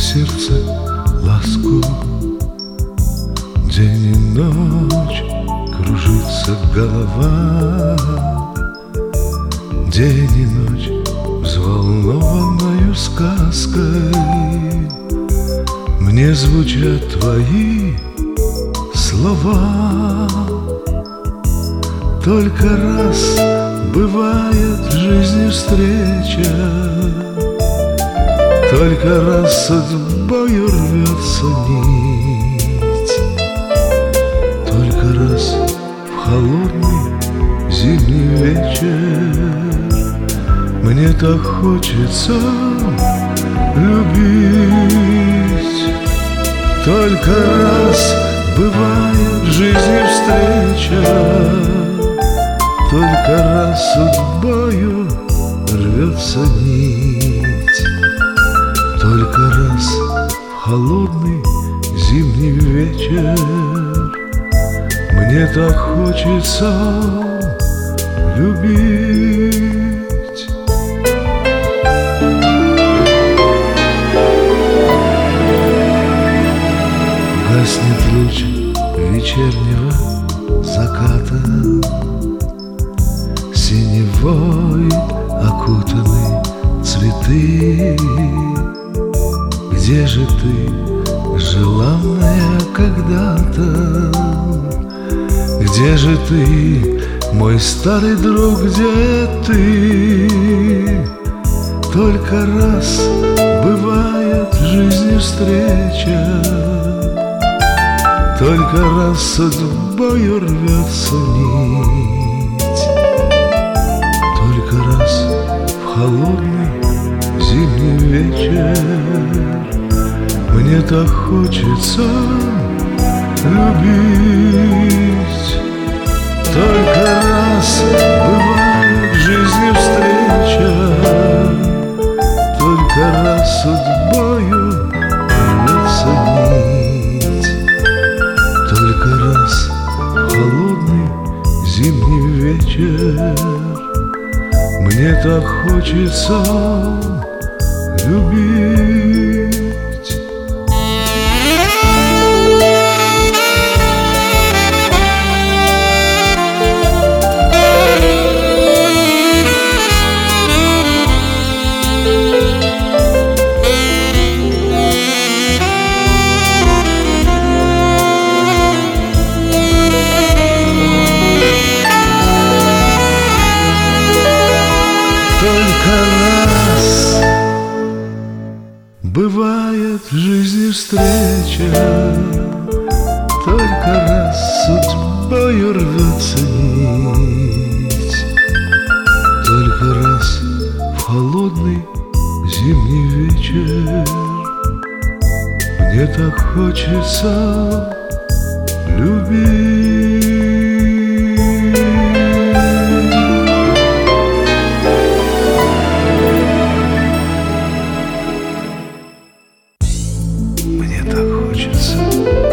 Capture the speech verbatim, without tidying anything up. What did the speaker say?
сердце ласку. День и ночь кружится голова, день и ночь взволнованною сказкой мне звучат твои слова. Только раз бывает в жизни встреча, только раз судьбою рвется нить, только раз в холодный зимний вечер мне так хочется любить. Только раз бывает в жизни встреча, только раз судьбою рвется нить, только раз в холодный зимний вечер мне так хочется любить. Гаснет луч вечернего заката, синевой окутаны цветы. Где же ты, желанная когда-то? Где же ты, мой старый друг, где ты? Только раз бывает в жизни встреча, только раз судьбою рвется нить, только раз в холодный зимний вечер мне так хочется любить. Только раз бывает в жизни встреча, только раз судьбою рвется нить, только раз в холодный зимний вечер мне так хочется любить. Только раз бывает в жизни встреча, только раз судьбою рвется нить, только раз в холодный зимний вечер мне так хочется любить. Мне так хочется